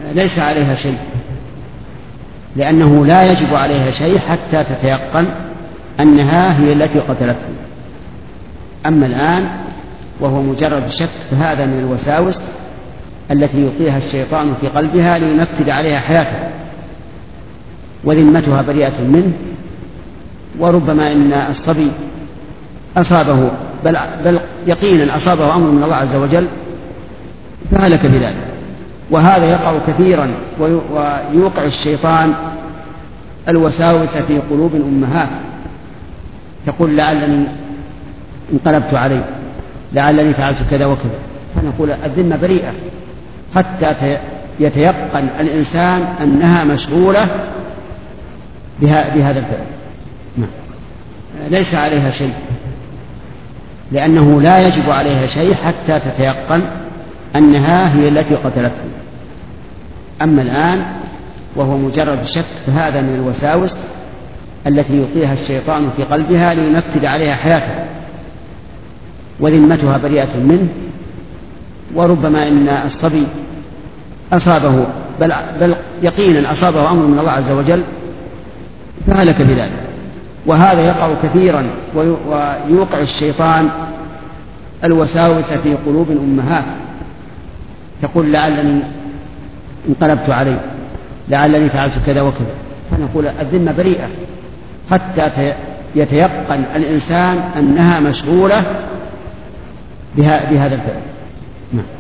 ليس عليها شيء، لأنه لا يجب عليها شيء حتى تتيقن أنها هي التي قتلته. أما الآن وهو مجرد شك فهذا من الوساوس التي يلقيها الشيطان في قلبها لينفذ عليها حياتها، وذمتها بريئة منه، وربما إن الصبي أصابه بل يقينا أصابه أمر من الله عز وجل فهلك بذلك. وهذا يقع كثيرا، ويوقع الشيطان الوساوس في قلوب الأمهات، تقول لعلني انقلبت عليه، لعلني فعلت كذا وكذا، فنقول الذمة بريئة حتى يتيقن الإنسان أنها مشغولة بهذا الفعل. ليس عليها شيء، لأنه لا يجب عليها شيء حتى تتيقن أنها هي التي قتلته. أما الآن وهو مجرد شك فهذا من الوساوس التي يلقيها الشيطان في قلبها لينفذ عليها حياتها، وذمتها بريئة منه، وربما إن الصبي أصابه بل يقينا أصابه أمر من الله عز وجل فهلك بذلك. وهذا يقع كثيرا، ويوقع الشيطان الوساوس في قلوب الأمهات، تقول لعلني انقلبت عليه، لعلني فعلت كذا وكذا، فنقول الذمة بريئة حتى يتيقن الإنسان أنها مشغولة بهذا الفعل.